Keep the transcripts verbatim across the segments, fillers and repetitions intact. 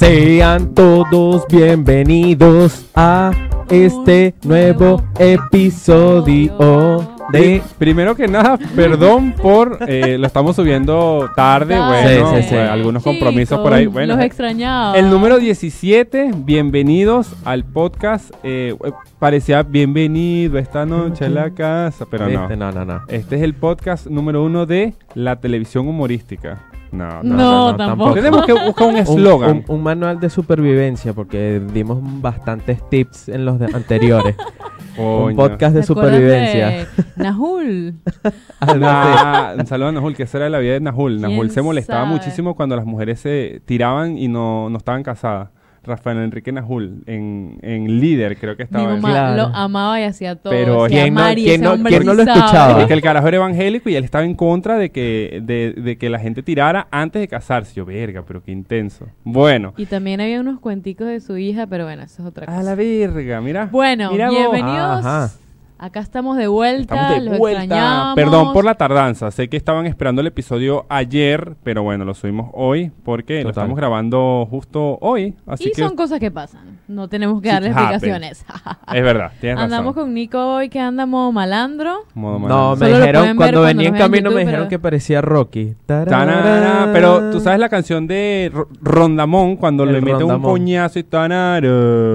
Sean todos bienvenidos a este nuevo episodio de... Primero que nada, perdón por... Eh, lo estamos subiendo tarde, bueno, Sí, sí, sí. pues, algunos compromisos Chicos, por ahí. Bueno, los extrañaba. el número diecisiete, bienvenidos al podcast. Eh, parecía bienvenido esta noche a la casa, pero no. Este, no, no, no. Este es el podcast número uno de la televisión humorística. No, no, No, no, no, tampoco. Tenemos que buscar un Un, eslogan. un- un manual de supervivencia, porque dimos bastantes tips en los de- anteriores. Un Coño. podcast de ¿Te acuerdas supervivencia. de Nahul? Algo así. Nah, un saludo a Nahul, que esa era la vida de Nahul. Nahul ¿Quién se molestaba sabe? muchísimo cuando las mujeres se tiraban y no, no estaban casadas. Rafael Enrique Nahul, en, en Líder creo que Mi estaba. mamá Claro. lo amaba y hacía todo. Pero hacía ¿quién no- Mari, quién ese no- hombre quién no lo sí sabe. escuchaba? Es que el carajo era evangélico y él estaba en contra de que, de, de que la gente tirara antes de casarse. Yo, verga, pero qué intenso. Bueno. Y también había unos cuenticos de su hija, pero bueno, eso es otra cosa. A la verga, mira. Bueno, Mira vos. bienvenidos. Ajá. Acá estamos de vuelta. Estamos de los vuelta. extrañábamos. Perdón por la tardanza. Sé que estaban esperando el episodio ayer, pero bueno, lo subimos hoy porque lo Total. estamos grabando justo hoy. Así Y que son cosas que pasan. No tenemos que Shit darle happens. explicaciones. es verdad, tienes Andamos razón. con Nico hoy que andamos malandro. Modo No, malandro. me Solo lo dijeron, pueden ver cuando cuando venía en nos vean en camino, me YouTube, dijeron pero- que parecía Rocky. Tarara, pero tú sabes la canción de R- Rondamón cuando El le mete un Rondamón. coñazo y tanara.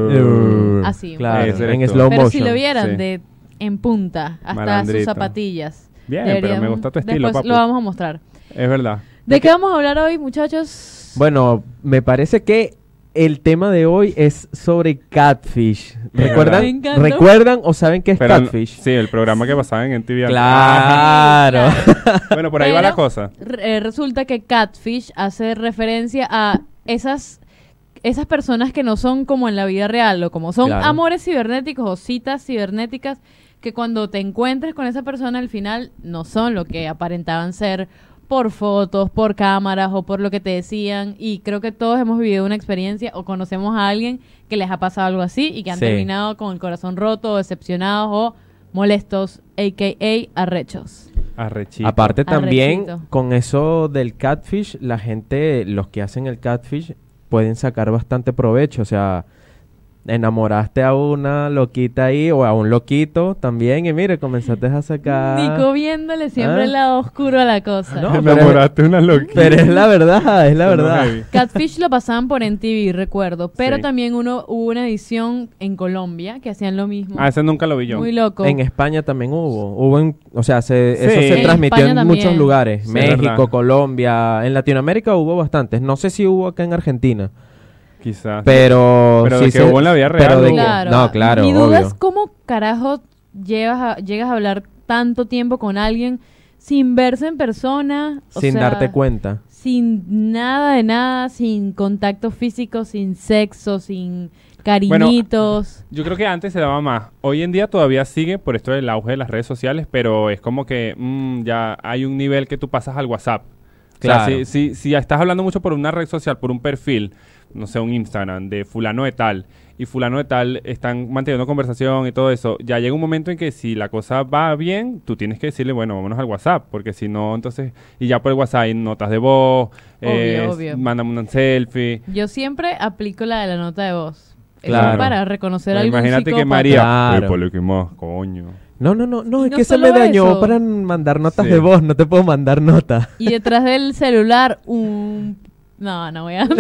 Uh, Así, claro, Ese eres en tú. slow Pero motion. si lo vieran sí. de en punta hasta Malandrito. sus zapatillas. Bien, pero me Deberían- gusta tu estilo, Después papu. lo vamos a mostrar. Es verdad. ¿De qué vamos a hablar hoy, muchachos? Bueno, me parece que el tema de hoy es sobre catfish. verdad. ¿Recuerdan? Me encantó. ¿Recuerdan o saben qué es Pero, catfish? Sí, el programa que pasaba en M T V. Claro. Bueno, por ahí va Pero- la cosa. Re- eh, resulta que catfish hace referencia a esas esas personas que no son como en la vida real o como son Claro. amores cibernéticos o citas cibernéticas que cuando te encuentres con esa persona al final no son lo que aparentaban ser por fotos, por cámaras o por lo que te decían, y creo que todos hemos vivido una experiencia o conocemos a alguien que les ha pasado algo así y que han Sí. terminado con el corazón roto, o decepcionados o molestos, a k a arrechos. Arrechito. Aparte también, Arrechito. con eso del catfish, la gente, los que hacen el catfish, pueden sacar bastante provecho. O sea, enamoraste a una loquita ahí o a un loquito también y mire, comenzaste a sacar... Nico viéndole siempre Ah. el lado oscuro a la cosa. No, Me pero- enamoraste de una loquita. Pero es la verdad, es la Sonó verdad. heavy. Catfish lo pasaban por M T V, recuerdo. Pero Sí. también uno hubo una edición en Colombia que hacían lo mismo. Ah, ese nunca lo vi yo. Muy loco. En España también hubo. Hubo en, o sea, se, Sí. eso se En transmitió España en también. muchos lugares. Sí, México, verdad. Colombia. En Latinoamérica hubo bastantes. No sé si hubo acá en Argentina. Quizás. Pero, Pero sí de que se- hubo en la vida pero real, de hubo. que- Claro. no, claro, Mi duda obvio. es cómo carajo llevas a- llegas a hablar tanto tiempo con alguien sin verse en persona. o sin sea, darte cuenta. Sin nada de nada, sin contacto físico, sin sexo, sin cariñitos. Yo creo que antes se daba más. Hoy en día todavía sigue por esto del auge de las redes sociales, pero es como que mm, ya hay un nivel que tú pasas al WhatsApp. O sea, Claro. si, si, si estás hablando mucho por una red social, por un perfil, no sé, un Instagram de fulano de tal, y fulano de tal están manteniendo conversación y todo eso, ya llega un momento en que si la cosa va bien, tú tienes que decirle, bueno, vámonos al WhatsApp, porque si no, entonces, y ya por el WhatsApp hay notas de voz, Obvio, eh, obvio. mándame una selfie. Yo siempre aplico la de la nota de voz. Eso Claro. para reconocer Pues algún imagínate que psicópata. María, Claro. "Épale, ¿qué más, coño?" No, no, no, no, Y es no que se solo me dañó eso. para mandar notas Sí. de voz. No te puedo mandar notas. Y detrás del celular un... No, no voy a...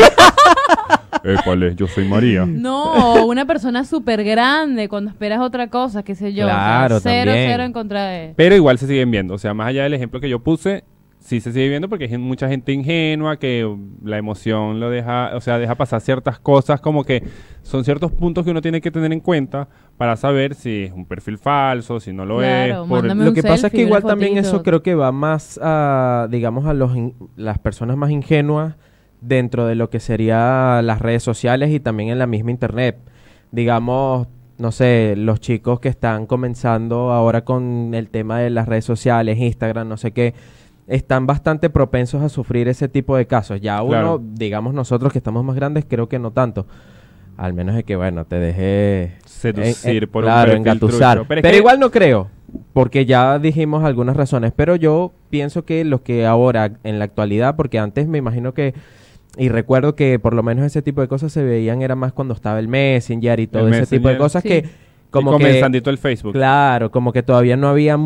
Épale, yo soy María. No, una persona súper grande cuando esperas otra cosa, qué sé yo. o sea, Claro, cero, también. cero en contra de... Pero igual se siguen viendo. O sea, más allá del ejemplo que yo puse, sí se sigue viendo porque hay gen- mucha gente ingenua que la emoción lo deja, o sea, deja pasar ciertas cosas, como que son ciertos puntos que uno tiene que tener en cuenta para saber si es un perfil falso, si no lo Claro, es. por el- mándame Lo un que pasa es selfie, que igual una también fotito. eso creo que va más a, digamos, a los in- las personas más ingenuas dentro de lo que sería las redes sociales y también en la misma internet. Digamos, no sé, los chicos que están comenzando ahora con el tema de las redes sociales, Instagram, no sé qué, están bastante propensos a sufrir ese tipo de casos. Ya uno, Claro. digamos nosotros que estamos más grandes, creo que no tanto. Al menos de que, bueno, te deje... Seducir en- en- por claro, un perfil engatusar. trucho. Pero, es que- igual no creo, porque ya dijimos algunas razones. Pero yo pienso que los que ahora, en la actualidad, porque antes me imagino que y recuerdo que por lo menos ese tipo de cosas se veían era más cuando estaba el Messenger y todo El ese tipo de Messenger. cosas Sí. que como y que comenzandito el Facebook. claro, como que todavía no había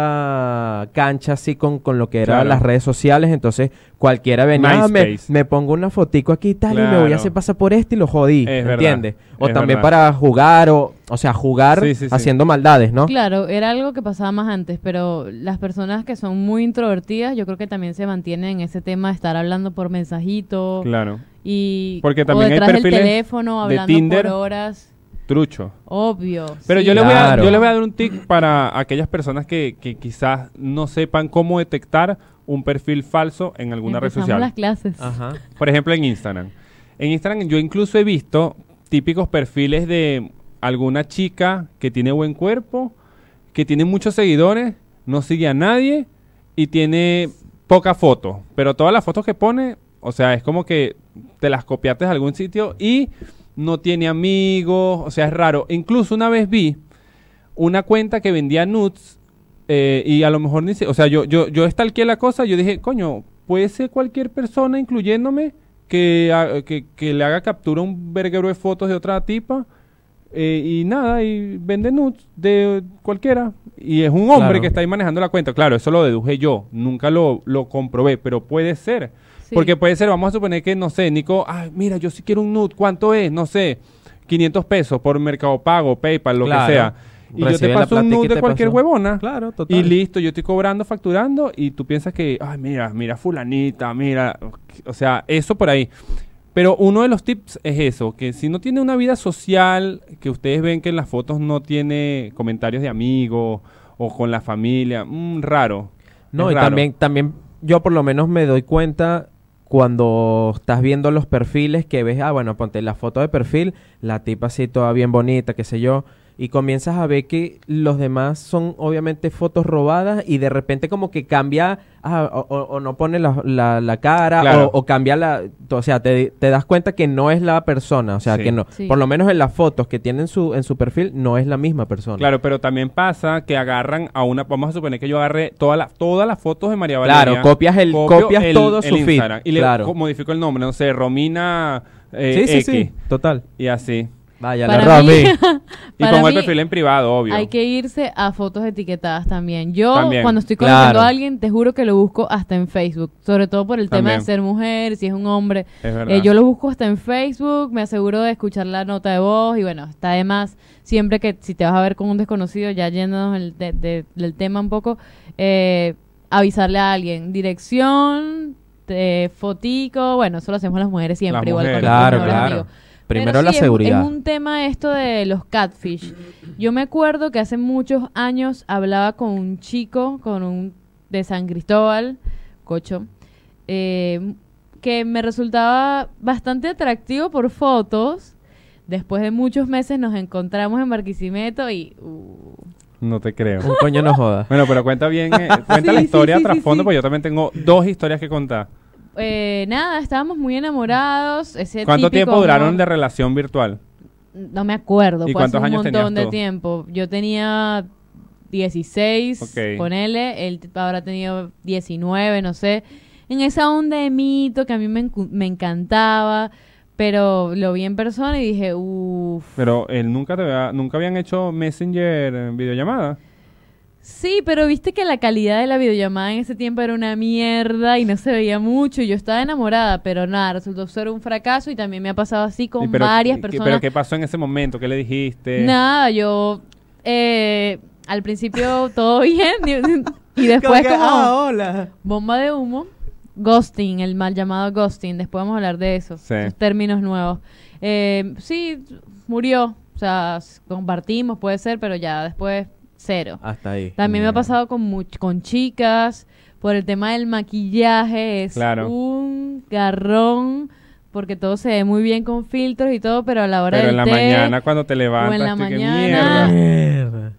mucha cancha así con, con lo que eran Claro. las redes sociales, entonces cualquiera venía, "Ah, me, MySpace. me pongo una fotico aquí y tal y me voy Claro. a hacer pasar por este y lo jodí", Es verdad, ¿entiendes? O es también verdad. para jugar o, o sea, jugar Sí, sí, sí. haciendo maldades, ¿no? Claro, era algo que pasaba más antes, pero las personas que son muy introvertidas, yo creo que también se mantienen en ese tema de estar hablando por mensajito Claro. y Porque o también hay detrás del perfiles teléfono de hablando Tinder. por horas. Trucho. Obvio. Pero sí. yo, le voy a, Claro. yo le voy a dar un tip para aquellas personas que, que quizás no sepan cómo detectar un perfil falso en alguna red Empezamos social. las clases. Ajá. Por ejemplo, en Instagram. En Instagram yo incluso he visto típicos perfiles de alguna chica que tiene buen cuerpo, que tiene muchos seguidores, no sigue a nadie y tiene poca foto. Pero todas las fotos que pone, o sea, es como que te las copiaste de algún sitio y no tiene amigos, o sea, es raro. Incluso una vez vi una cuenta que vendía nudes eh, y a lo mejor ni se... O sea, yo, yo, yo stalkeé la cosa, yo dije, coño, puede ser cualquier persona, incluyéndome, que, ha- que, que le haga captura a un verguero de fotos de otra tipa eh, y nada, y vende nudes de cualquiera. Y es un hombre Claro. que está ahí manejando la cuenta. Claro, eso lo deduje yo, nunca lo, lo comprobé, pero puede ser. Sí. Porque puede ser, vamos a suponer que, no sé, Nico, ay, mira, yo sí quiero un nude, ¿cuánto es? No sé, quinientos pesos por Mercado Pago, PayPal, lo Claro. que sea. Y yo Recibe te la paso un platica y nude de te cualquier pasó. huevona. Claro, total. Y listo, yo estoy cobrando, facturando, y tú piensas que, ay, mira, mira fulanita, mira, o sea, eso por ahí. Pero uno de los tips es eso, que si no tiene una vida social, que ustedes ven que en las fotos no tiene comentarios de amigos o con la familia, mm, raro. No, Es y raro. también, también yo por lo menos me doy cuenta cuando estás viendo los perfiles que ves, ah, bueno, ponte la foto de perfil, la tipa así toda bien bonita, qué sé yo, y comienzas a ver que los demás son obviamente fotos robadas y de repente como que cambia, ah, o, o- o no pone la, la- la cara, Claro. o, o cambia la, o sea, te, te das cuenta que no es la persona, o sea, Sí. que no, Sí. por lo menos en las fotos que tienen su, en su perfil, no es la misma persona. Claro, pero también pasa que agarran a una, vamos a suponer que yo agarré toda la, todas las fotos de María Valeria. Claro, copias el- copio copias todo su feed, Instagram y le claro. co- modifico el nombre, no sé, Romina eh, sí, sí, X, sí, total. y así. Vaya, Para la mí- Romy. Y Para pongo el mí, perfil en privado, obvio. Hay que irse a fotos etiquetadas también. Yo, También. cuando estoy conociendo Claro. a alguien, te juro que lo busco hasta en Facebook. Sobre todo por el tema También. de ser mujer, si es un hombre. Es verdad. Eh, yo lo busco hasta en Facebook, me aseguro de escuchar la nota de voz y bueno, está de más siempre que si te vas a ver con un desconocido, ya yéndonos el de- de- del tema un poco, eh, avisarle a alguien. Dirección, eh, fotico, bueno, eso lo hacemos las mujeres siempre, Las igual con mujeres. nuestros Claro, mejores claro. amigos. Primero Pero la sí, es- seguridad. Es, un tema esto de los catfish. Yo me acuerdo que hace muchos años hablaba con un chico, con un de San Cristóbal, Cocho, eh, que me resultaba bastante atractivo por fotos. Después de muchos meses nos encontramos en Barquisimeto y... uh, No te creo. Un coño no joda. Bueno, pero cuenta bien, eh, cuenta Sí, la sí, historia sí, sí, trasfondo, sí. porque yo también tengo dos historias que contar. eh, nada, estábamos muy enamorados. Ese ¿Cuánto típico tiempo duraron amor- de relación virtual? No me acuerdo, ¿Y fue hace cuántos un años montón tenías de tú? tiempo. Yo tenía dieciséis, Ok. ponele, él t- habrá tenido diecinueve, no sé. En esa onda de mito que a mí me, encu- me encantaba, pero lo vi en persona y dije, uff. Pero él nunca te había- nunca habían hecho Messenger en videollamada. Sí, pero viste que la calidad de la videollamada en ese tiempo era una mierda y no se veía mucho y yo estaba enamorada, pero nada, resultó ser un fracaso y también me ha pasado así Y con pero, varias ¿qué- personas. ¿Pero qué pasó en ese momento? ¿Qué le dijiste? Nada, yo eh, al principio todo bien y, y después que, como ah, hola. bomba de humo, ghosting, el mal llamado ghosting, después vamos a hablar de eso, Sí. esos términos nuevos. Eh, sí, murió, o sea, s- compartimos, puede ser, pero ya después cero. Hasta ahí. También me ha Bien. pasado con, much- con chicas, por el tema del maquillaje, es Claro. un garrón, porque todo se ve muy bien con filtros y todo, pero a la hora Pero del en la té, mañana cuando te levantas, la tú, qué mañana. mierda. Mierda.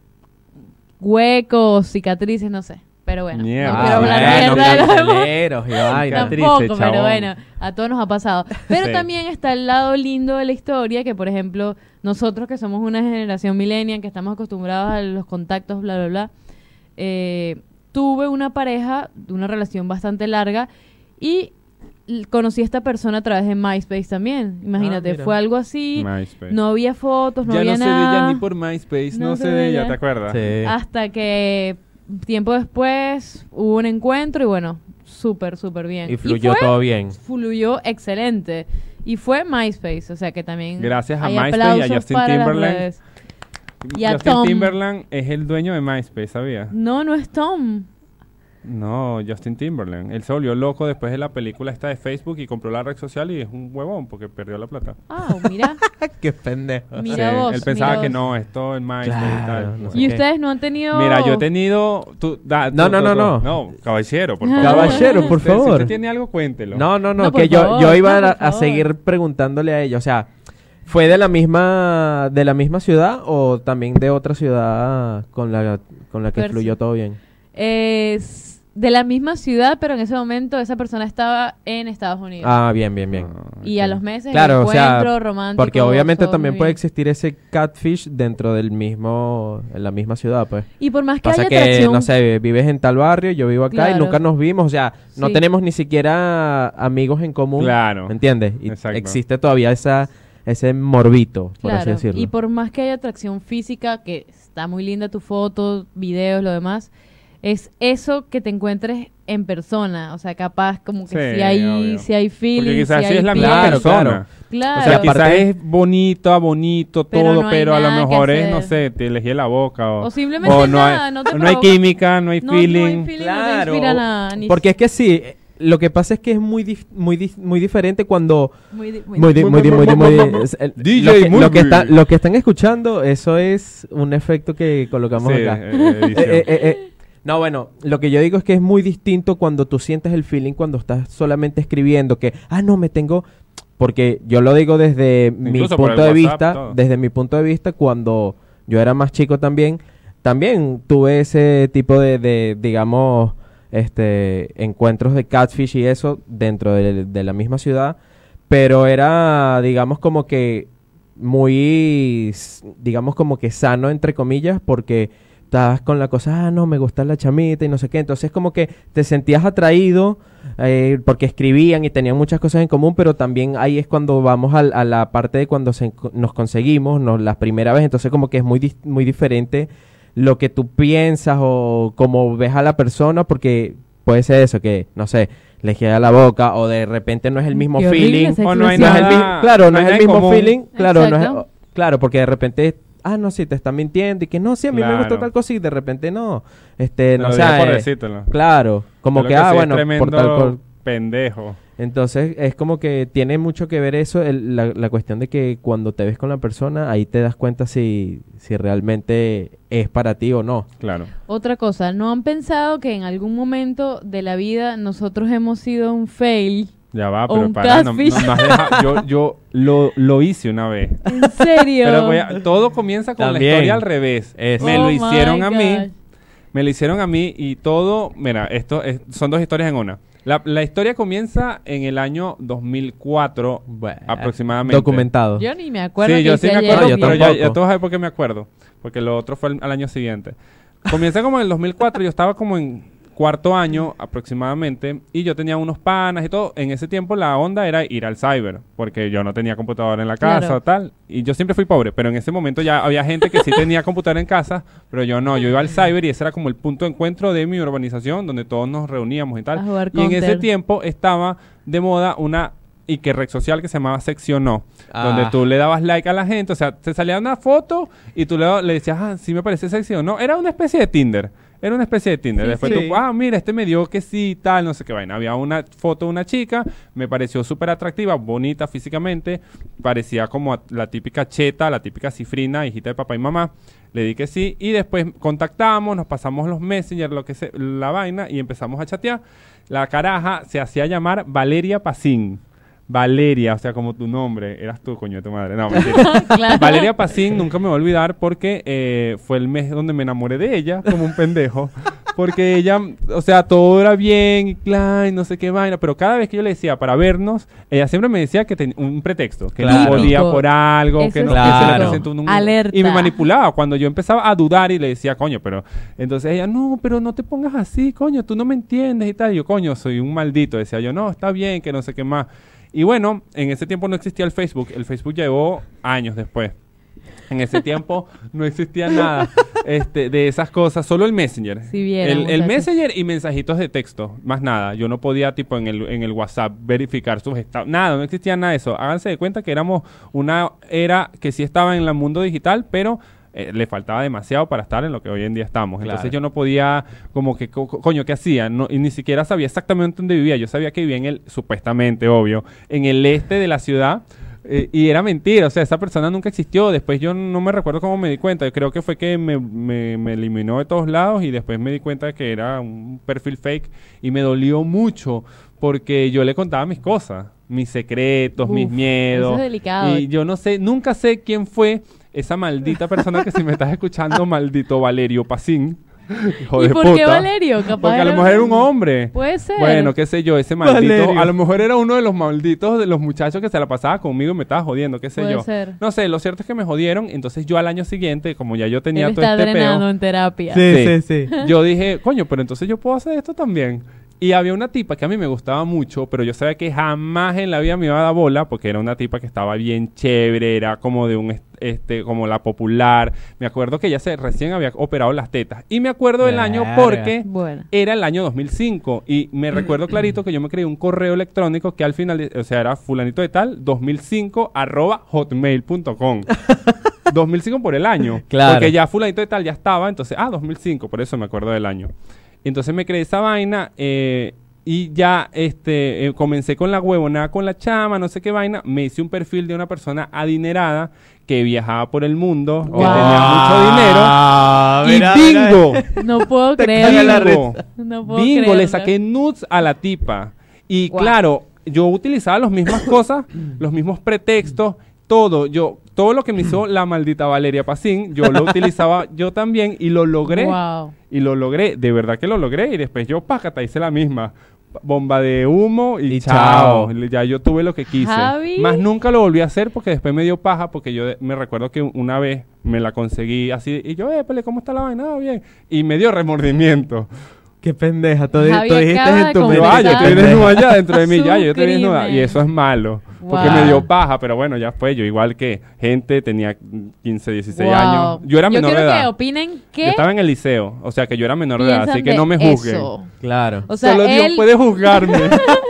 huecos, cicatrices, no sé. Pero bueno, Mierda. no quiero Ah, hablar bueno, mierda de los demás. carteleros y vaina. Cicatrices, Tampoco, pero chabón. bueno, a todos nos ha pasado. Pero Sí. también está el lado lindo de la historia, que por ejemplo, nosotros que somos una generación millennial, que estamos acostumbrados a los contactos, bla, bla, bla, eh, tuve una pareja de una relación bastante larga y l- conocí a esta persona a través de MySpace también. Imagínate, mira. fue algo así. MySpace. No había fotos, no ya había no sé de nada. ella ni por MySpace, no, No sé sé de de ella, ella. ¿te acuerdas? Sí. Hasta que tiempo después hubo un encuentro y bueno, súper, súper bien. Y fluyó fue- todo bien. Fluyó excelente. Y fue MySpace, o sea que también Gracias a hay MySpace y a aplausos Justin para las Timberlake. redes. Y a Justin Tom. Timberland es el dueño de MySpace, ¿sabías? No, no es Tom. No, Justin Timberland. Él se volvió loco después de la película esta de Facebook y compró la red social y es un huevón porque perdió la plata. Ah, mira. Qué pendejo. Mira Sí, vos, él pensaba mira que vos. no, esto en MySpace Claro, y tal. no sé ¿Y qué. ustedes no han tenido...? Mira, yo he tenido... tú- da- No, tú- no, tú- no, tú- no. No, caballero, por favor. Caballero, por Usted, Si favor. usted tiene algo, cuéntelo. No, no, no, No, por que yo, favor, yo iba no, a, por a favor. seguir preguntándole a ella. O sea, ¿fue de la misma de la misma ciudad o también de otra ciudad con la con la que Percy. fluyó todo bien? Es de la misma ciudad, pero en ese momento esa persona estaba en Estados Unidos. Ah, bien, bien, bien. Ah, Y a ok. los meses Claro, el o sea, encuentro romántico. Porque obviamente todo también muy puede bien. existir ese catfish dentro del mismo en la misma ciudad, pues. Y por más que Pasa haya que, atracción... no sé, vives en tal barrio, yo vivo acá y Claro. nunca nos vimos, o sea, no Sí. tenemos ni siquiera amigos en común. Claro. ¿Me entiendes? Y Exacto. existe todavía esa ese morbito, por así Claro, decirlo. y por más que haya atracción física, que está muy linda tu foto, videos, lo demás, es eso que te encuentres en persona. O sea, capaz como que Sí, si hay, obvio. si hay feeling, Porque quizás si sí hay es la piel. misma Claro, persona. claro. Claro. O sea, Y aparte- quizás es bonito, bonito Pero todo, no hay pero a lo nada que mejor es, no hacer. sé, te elegí la boca o, O simplemente o no nada, hay, no te o no hay provoca- química, no hay No, no hay feeling. feeling, Claro, no te inspira nada. Ni porque es que sí, eh, lo que pasa es que es muy dif- muy dif- muy diferente cuando muy, di- muy muy di- muy di- muy di- muy di- es el- D J lo que, lo que Movie. está- lo que están escuchando, eso es un efecto que colocamos Sí, acá. eh, edición. Eh, eh, eh, eh. No, bueno, lo que yo digo es que es muy distinto cuando tú sientes el feeling cuando estás solamente escribiendo que, ah, no, me tengo... Porque yo lo digo desde mi Incluso por punto el de WhatsApp, vista, todo. desde mi punto de vista, cuando yo era más chico también, también tuve ese tipo de, de digamos, este, encuentros de catfish y eso dentro de, de la misma ciudad, pero era, digamos, como que muy, s- digamos, como que sano, entre comillas, porque estabas con la cosa, ah, no, me gusta la chamita y no sé qué. Entonces, como que te sentías atraído eh, porque escribían y tenían muchas cosas en común, pero también ahí es cuando vamos al- a, la parte de cuando se enco- nos conseguimos, nos, la primera vez. Entonces, como que es muy, dis- muy diferente lo que tú piensas o cómo ves a la persona, porque puede ser eso, que, no sé, le queda la boca o de repente no es el mismo Qué horrible feeling. esa O no hay No es el nada- mi- claro, no, no hay es el nada en mismo común. feeling. Claro, no es, Exacto. claro, porque de repente, ah, no, sí, te están mintiendo y que no, sí, a mí me gusta Claro. tal cosa y de repente no. Este, Te no lo sé. digo por eh, decírtelo. claro, como Yo que, lo ah, sí es bueno, tremendo por tal col- pendejo. Entonces, es como que tiene mucho que ver eso, el- la, la cuestión de que cuando te ves con la persona, ahí te das cuenta si, si realmente es para ti o no. Claro. Otra cosa, ¿no han pensado que en algún momento de la vida nosotros hemos sido un fail? Ya va, O pero un para, no, catfish. no me has dejado- yo, yo lo, lo hice una vez. ¿En serio? Pero voy a- todo comienza con También. la historia al revés. Eso. Me Oh lo my hicieron a mí. gosh. Me lo hicieron a mí y todo, mira, esto es- son dos historias en una. La, la historia comienza en el año dos mil cuatro Bueno, aproximadamente. Documentado. Yo ni me acuerdo. Sí, que yo hice sí me ayer. acuerdo, No, yo pero ya, tampoco. ya tú vas a ver por qué me acuerdo. Porque lo otro fue al, al año siguiente. Comienza como en el dos mil cuatro, yo estaba como en cuarto año aproximadamente y yo tenía unos panas y todo. En ese tiempo la onda era ir al cyber, porque yo no tenía computadora en la casa Claro. o tal. Y yo siempre fui pobre, pero en ese momento ya había gente que sí tenía computadora en casa, pero yo no. Yo iba al cyber y ese era como el punto de encuentro de mi urbanización, donde todos nos reuníamos y tal. A jugar Y en ese Counter. tiempo estaba de moda una y que red social que se llamaba Sección No, Ah. donde tú le dabas like a la gente, o sea, te salía una foto y tú le, le decías, ah, sí me parece sexy o no. Era una especie de Tinder. Era una especie de Tinder. Sí, Después sí. tú, ah, mira, este me dio que sí, tal, no sé qué vaina. Había una foto de una chica, me pareció súper atractiva, bonita físicamente, parecía como a- la típica cheta, la típica cifrina, hijita de papá y mamá. Le di que sí y después contactamos, nos pasamos los Messenger, lo que se, la vaina y empezamos a chatear. La caraja se hacía llamar Valeria Pacín. Valeria, o sea, como tu nombre, eras tú, coño de tu madre. No, mentira. Claro. Valeria Pacín nunca me voy a olvidar porque eh, fue el mes donde me enamoré de ella como un pendejo. Porque ella, o sea, todo era bien y claro, y no sé qué vaina, pero cada vez que yo le decía para vernos, ella siempre me decía que tenía un pretexto, que Claro. no podía Típico. por algo, Eso que no es que se le típico. presentó un, un- Alerta. y me manipulaba cuando yo empezaba a dudar y le decía, coño, pero entonces ella, no, pero no te pongas así, coño, tú no me entiendes y tal. Y yo, coño, soy un maldito. Decía yo, no, está bien, que no sé qué más. Y bueno, en ese tiempo no existía el Facebook. El Facebook llegó años después. En ese tiempo no existía nada este, de esas cosas, solo el Messenger. Si vieran, el, el muchachos. Messenger y mensajitos de texto, más nada. Yo no podía, tipo, en el, en el WhatsApp verificar sus estados. Nada, no existía nada de eso. Háganse de cuenta que éramos una era que sí estaba en el mundo digital, pero eh, le faltaba demasiado para estar en lo que hoy en día estamos. Claro. Entonces yo no podía, como que, co- co- coño, ¿qué hacía? No, y ni siquiera sabía exactamente dónde vivía. Yo sabía que vivía en el, supuestamente, obvio, en el este de la ciudad. Eh, y era mentira, o sea, esa persona nunca existió. Después yo no me recuerdo cómo me di cuenta. Yo creo que fue que me, me, me eliminó de todos lados y después me di cuenta de que era un perfil fake y me dolió mucho porque yo le contaba mis cosas, mis secretos, Uf, mis miedos. eso es delicado. Y yo no sé, nunca sé quién fue esa maldita persona que si me estás escuchando, maldito Valerio Pacín. Hijo ¿Y de por puta. qué Valerio? Capaz Porque a lo era mejor era un hombre. Puede ser. Bueno, qué sé yo, ese maldito. Valerio. A lo mejor era uno de los malditos de los muchachos que se la pasaba conmigo y me estaba jodiendo, qué sé Puede yo. ser. No sé, lo cierto es que me jodieron. Entonces yo al año siguiente, como ya yo tenía Él todo está este drenando peo, en terapia. Sí, Sí. sí, sí. yo dije, coño, pero entonces yo puedo hacer esto también. Y había una tipa que a mí me gustaba mucho, pero yo sabía que jamás en la vida me iba a dar bola, porque era una tipa que estaba bien chévere, era como de un, est- este, como la popular. Me acuerdo que ella se recién había operado las tetas. Y me acuerdo del año Verga. porque Bueno. era el año dos mil cinco. Y me recuerdo clarito que yo me creé un correo electrónico que al final, o sea, era fulanito de tal, dos mil cinco arroba hotmail punto com. dos mil cinco por el año. Claro. Porque ya fulanito de tal ya estaba, entonces, ah, dos mil cinco, por eso me acuerdo del año. Entonces me creé esa vaina eh, y ya este eh, comencé con la huevonada con la chama, no sé qué vaina. Me hice un perfil de una persona adinerada que viajaba por el mundo, que Wow. tenía mucho dinero. Ah, Y mira, mira. bingo, No puedo Te creerlo. caga la bingo, No puedo bingo, creerlo. le saqué nudes a la tipa. Y Wow. claro, yo utilizaba las mismas cosas, los mismos pretextos, todo. Yo, todo lo que me hizo la maldita Valeria Pacín, yo lo utilizaba yo también y lo logré. Wow. Y lo logré, de verdad que lo logré. Y después yo, pácata, hice la misma. Bomba de humo y, Y chao. chao. Ya yo tuve lo que quise. Javi. Más nunca lo volví a hacer porque después me dio paja. Porque yo de- me recuerdo que una vez me la conseguí así. Y yo, épale, ¿cómo está la vaina? Ah, bien. Y me dio remordimiento. Qué pendeja. Tú, di- Javi tú dijiste acaba en de tu Yo, mente. ah, yo confesar estoy pendeja. desnuda allá dentro de mí. su Ya, yo estoy desnuda. crimen. Y eso es malo. Porque Wow. me dio paja. Pero bueno, ya fue. Yo igual que gente tenía quince, dieciséis Wow. años. Yo era menor de quiero edad. que opinen Yo que estaba en el liceo. O sea que yo era menor de edad. piensan Así que de no me juzguen. eso. Claro. O sea, Solo Dios él, puede juzgarme.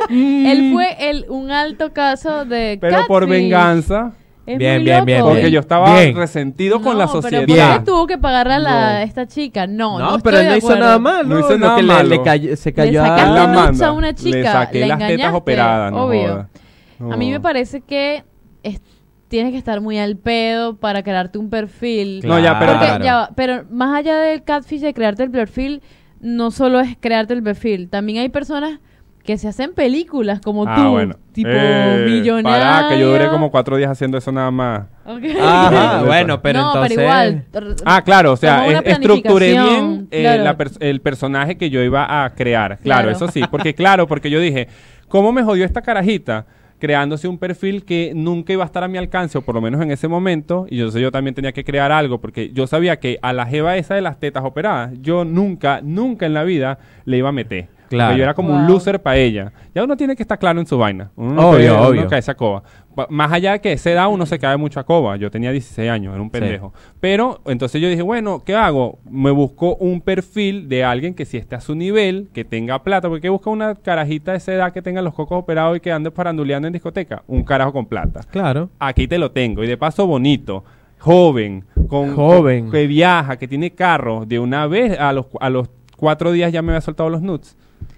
él fue el, un alto caso de Pero por catfish. venganza. Es Bien, muy bien, loco. bien, Porque bien. yo estaba Bien. resentido con No, la pero sociedad. ¿por qué Bien. tuvo que pagarle a la, No. esta chica? No, No, no, pero estoy él no de hizo acuerdo. nada malo. No hizo Lo nada que le- malo. le, cayó- se Le cayó sacaste a... la nudes manda. a una Le chica, saqué la las tetas engañaste, operadas, no obvio. joda. No. A mí me parece que es- tienes que estar muy al pedo para crearte un perfil. No, ya, pero- Porque Claro. ya va, pero más allá del catfish de crearte el perfil, no solo es crearte el perfil, también hay personas que se hacen películas como Ah, tú, bueno. tipo Eh, millonario. Pará, que yo duré como cuatro días haciendo eso nada más. Ok. Ajá, bueno, pero no, entonces... pero igual. Ah, claro, o sea, Como una es- estructuré bien planificación, eh, claro. la pers- el personaje que yo iba a crear. Claro, Claro. eso sí, porque claro, porque yo dije, ¿cómo me jodió esta carajita? Creándose un perfil que nunca iba a estar a mi alcance, o por lo menos en ese momento, y yo sé, yo también tenía que crear algo, porque yo sabía que a la jeva esa de las tetas operadas, yo nunca, nunca en la vida le iba a meter. Claro. Porque yo era como un Wow. loser para ella. Ya uno tiene que estar claro en su vaina. Uno no Obvio, puede- uno obvio. no cae esa coba. Pa- Más allá de que esa edad uno se cae mucho a coba. Yo tenía dieciséis años, era un pendejo. Pero entonces yo dije, bueno, ¿qué hago? Me busco un perfil de alguien que sí esté a su nivel, que tenga plata. Porque busca una carajita de esa edad que tenga los cocos operados y que ande paranduleando en discoteca. Un carajo con plata. Claro. Aquí te lo tengo. Y de paso bonito, joven, con, Joven. con- que viaja, que tiene carro. De una vez a los, a los cuatro días ya me había soltado los nudes.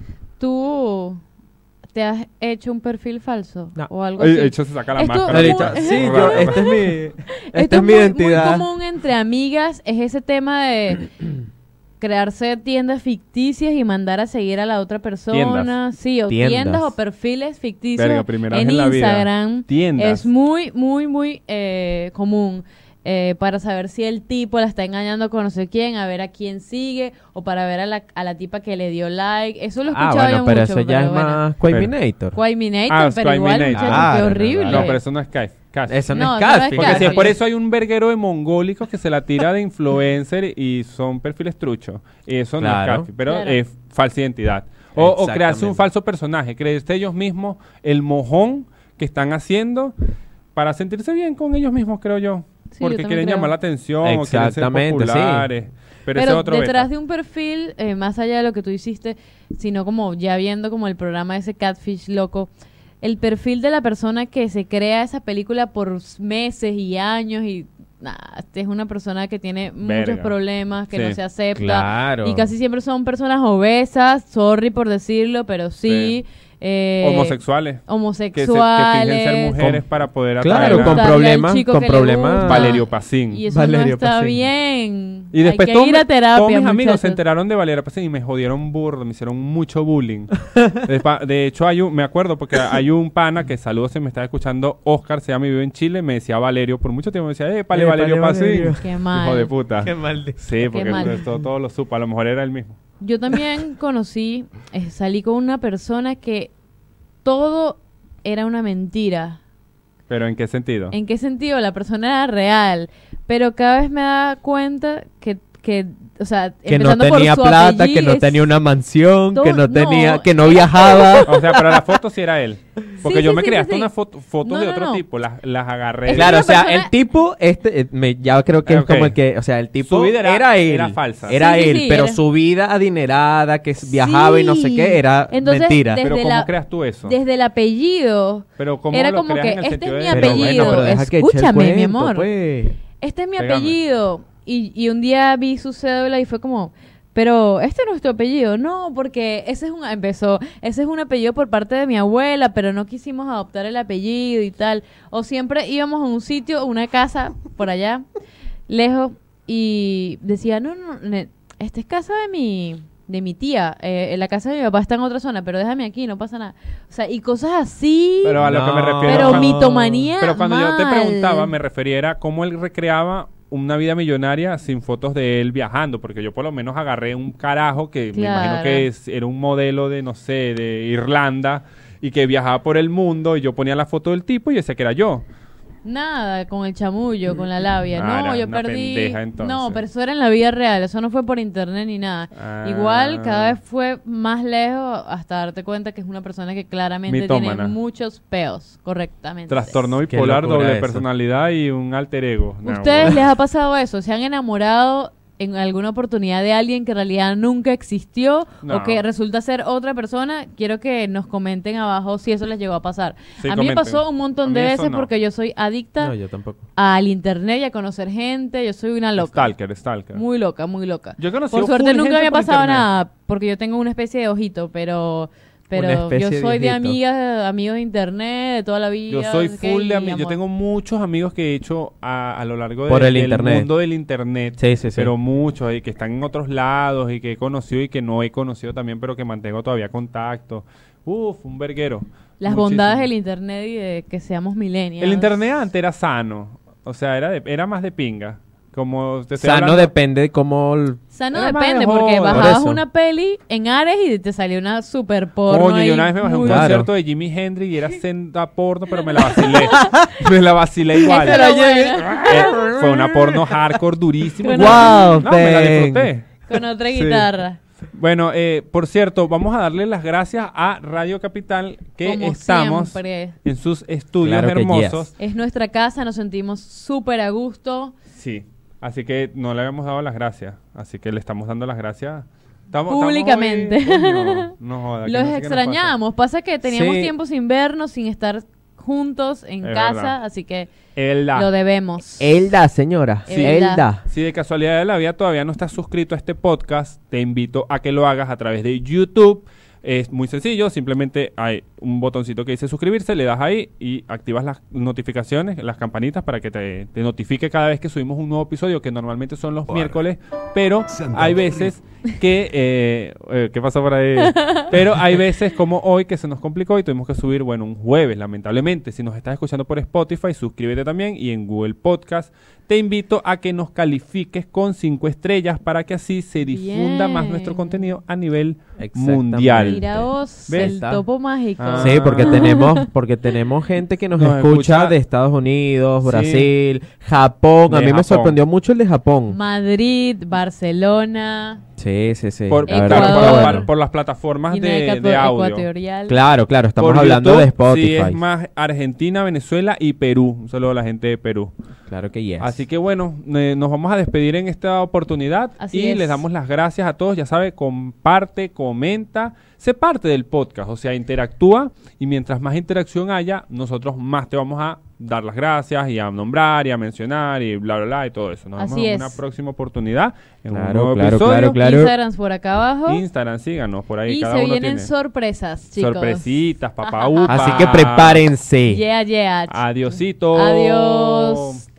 ¿Tú te has hecho un perfil falso No. o algo Ay, así? de hecho se saca la Esto máscara. es Ahorita, muy- sí, yo, Raro. esta es mi, Esto esta es mi muy- identidad. Muy común entre amigas es ese tema de crearse tiendas ficticias y mandar a seguir a la otra persona. Tiendas. Sí, o tiendas. Tiendas. o perfiles ficticios Verga, primera vez en en la vida. Instagram. Tiendas. Es muy, muy, muy eh, común. eh, para saber si el tipo la está engañando con no sé quién, a ver a quién sigue, o para ver a la, a la tipa que le dio like. Eso lo Ah, escuchaba bueno, yo pero mucho. eso ya es bueno. más Quaminator. Quaminator, Ah, pero igual, Quaminator. muchachos, Ah, qué no, no, horrible. no, No, pero eso no es Skype. Casi. Eso no, No, es eso no es catfish. Porque si es Catfish. por eso hay un verguero de mongólicos que se la tira de influencer y son perfiles truchos. Y eso no Claro. es catfish, pero Claro. es falsa identidad. O, o crearse un Exactamente. falso personaje, creerse ellos mismos el mojón que están haciendo para sentirse bien con ellos mismos, creo yo. Sí, yo Porque también quieren creo. llamar la atención o quieren ser Exactamente, sí. populares. Pero, ese Pero es otro detrás beta. de un perfil, eh, más allá de lo que tú hiciste, sino como ya viendo como el programa ese Catfish loco, el perfil de la persona que se crea esa película por meses y años y nada, este es una persona que tiene muchos Verga. problemas, que Sí. no se acepta. Claro. Y casi siempre son personas obesas, sorry por decirlo, pero sí. Sí. eh, Homosexuales. Que, se, que homosexuales. fingen ser mujeres Con- para poder Claro, atraer a- con gustarle al problemas, chico con que le problemas. gusta. Valerio Pacín. Y eso Valerio no está Pacín. bien. Y después Hay que todos, ir me- a terapia, todos mis amigos muchachos. se enteraron de Valeria Pacín y me jodieron burdo, me hicieron mucho bullying. de, pa- de hecho, hay un, me acuerdo porque hay un pana que saludos si me está escuchando, Oscar, se llama y vive en Chile, me decía Valerio, por mucho tiempo me decía, eh, pale Eh, Valerio pale, Pacín. Valerio. Qué mal. Hijo de puta. Qué maldito. Sí, porque mal. pues, todo, todo lo supo, a lo mejor era el mismo. Yo también conocí, eh, salí con una persona que todo era una mentira. Pero ¿en qué sentido? ¿En qué sentido? La persona era real, pero cada vez me daba cuenta que, que o sea, Que no empezando por tenía su plata, que apellido, no tenía una mansión, todo- que no tenía, no, que no era- viajaba. O sea, pero la foto sí era él. Porque Sí, yo sí, me sí, creé sí, hasta sí. una foto, fotos No, de no, otro no. tipo, las, las agarré. Es Claro, una o sea, persona- el tipo, este, eh, me, ya creo que Ok. es como el que, o sea, el tipo Su vida era- era, él, era falsa. era Sí, sí, él, sí, pero era- su vida adinerada, que viajaba y no sé Sí. qué, era Entonces, mentira. de- Pero desde ¿cómo la- creas tú eso? Desde el apellido, Pero ¿cómo era lo como creas que en el este sentido es de- mi Pero apellido. bueno, pero deja que eche el Escúchame, mi cuento, amor. pues. Este es mi Pégame. apellido. Y, y un día vi su cédula y fue como, pero este no es tu apellido. No, porque ese es un, empezó, ese es un apellido por parte de mi abuela, pero no quisimos adoptar el apellido y tal. O siempre íbamos a un sitio, una casa por allá, lejos, y decía, no, no, ne- esta es casa de mi, de mi tía. Eh, la casa de mi papá está en otra zona, pero déjame aquí, no pasa nada. O sea, y cosas así. Pero a lo que me No. refiero... Pero cuando- mitomanía Pero cuando yo te mal. preguntaba, me refería era cómo él recreaba una vida millonaria sin fotos de él viajando, porque yo por lo menos agarré un carajo que me imagino Claro. que es- era un modelo de, no sé, de Irlanda y que viajaba por el mundo y yo ponía la foto del tipo y decía que era yo. Nada, con el chamullo, con la labia. Ah, no, era yo una perdí. pendeja, entonces. No, pero eso era en la vida real, eso no fue por internet ni nada. Ah. Igual, cada vez fue más lejos hasta darte cuenta que es una persona que claramente Mitómana. tiene muchos peos, correctamente. Trastorno Qué bipolar, locura doble eso. personalidad y un alter ego. No, ¿Ustedes bueno. les ha pasado eso? ¿Se han enamorado en alguna oportunidad de alguien que en realidad nunca existió No. o que resulta ser otra persona? Quiero que nos comenten abajo si eso les llegó a pasar. Sí, a mí me comenten. pasó un montón A de mí eso veces no. porque yo soy adicta No, yo tampoco. al internet y a conocer gente. Yo soy una loca. Stalker, stalker. Muy loca, muy loca. Yo he conocido Por suerte full nunca gente me ha por pasado internet. nada porque yo tengo una especie de ojito, pero Una pero especie yo de soy de ojito. amigas, amigos de internet, de toda la vida. Yo soy no sé qué, full de y amigos. Yo amor. tengo muchos amigos que he hecho a, a lo largo de- Por el del internet. mundo del internet. Sí, sí, sí. Pero muchos, y que están en otros lados, y que he conocido y que no he conocido también, pero que mantengo todavía contacto. Uf, un verguero. Las Muchísimo. bondades del internet y de que seamos millennials. El internet antes era sano. O sea, era, de- era más de pinga. Como te estoy Sano hablando- depende de cómo... l- Sano Era más depende, de porque joda. bajabas Por eso. una peli en Ares y te salió una super porno. Coño, ahí yo una vez me bajé a un muy- Claro. concierto de Jimi Hendrix y era senda porno, pero me la vacilé. me la vacilé igual. Esa era buena. Eh, fue una porno hardcore durísima. Con- Wow, No, me la ven. disfruté. Con otra Sí. guitarra. Bueno, eh, por cierto, vamos a darle las gracias a Radio Capital que Como estamos siempre. en sus estudios Claro que hermosos. yes. Es nuestra casa, nos sentimos súper a gusto. Sí, así que no le habíamos dado las gracias, así que le estamos dando las gracias. Estamos, Públicamente. estamos hoy- coño, no joda, que Los no sé qué nos pasa. extrañamos. Pasa que teníamos Sí. tiempo sin vernos, sin estar juntos en Es casa, verdad. así que Elda. lo debemos. Elda, señora. Sí. Elda. Si de casualidad de la vida todavía no estás suscrito a este podcast, te invito a que lo hagas a través de YouTube. Es muy sencillo, simplemente hay un botoncito que dice suscribirse, le das ahí y activas las notificaciones, las campanitas para que te, te notifique cada vez que subimos un nuevo episodio, que normalmente son los miércoles, pero hay veces que, eh, eh, ¿qué pasó por ahí? Pero hay veces como hoy que se nos complicó y tuvimos que subir, bueno, un jueves, lamentablemente. Si nos estás escuchando por Spotify, suscríbete también y en Google Podcast te invito a que nos califiques con cinco estrellas para que así se difunda Bien. más nuestro contenido a nivel Exactamente. mundial. Mira vos, ¿Ves? el topo mágico. Ah. Sí, porque tenemos, porque tenemos gente que nos, Nos escucha, escucha- de Estados Unidos, Sí. Brasil, Japón. A De mí me Japón. sorprendió mucho el de Japón. Madrid, Barcelona, Sí, sí, sí. Por, la Ecuador. verdad claro, que por, está por- bueno. por las plataformas Guinea de, Ecuato- de audio. Ecuatorial. Claro, claro, estamos Por hablando YouTube, de Spotify. Sí, es más Argentina, Venezuela y Perú. Un saludo a la gente de Perú. Claro que yes. Así que bueno, eh, nos vamos a despedir en esta oportunidad Así y es. les damos las gracias a todos. Ya sabe, comparte, comenta, sé parte del podcast, o sea, interactúa y mientras más interacción haya, nosotros más te vamos a dar las gracias y a nombrar y a mencionar y bla, bla, bla y todo eso. Nos Así vemos en es. una próxima oportunidad en un Claro, nuevo claro, episodio. claro, claro. Instagrams por acá abajo. Instagram, síganos por ahí. Y cada se uno vienen tiene sorpresas, chicos. sorpresitas, papá upa. Así que prepárense. Yeah, yeah. Adiosito. Adiós.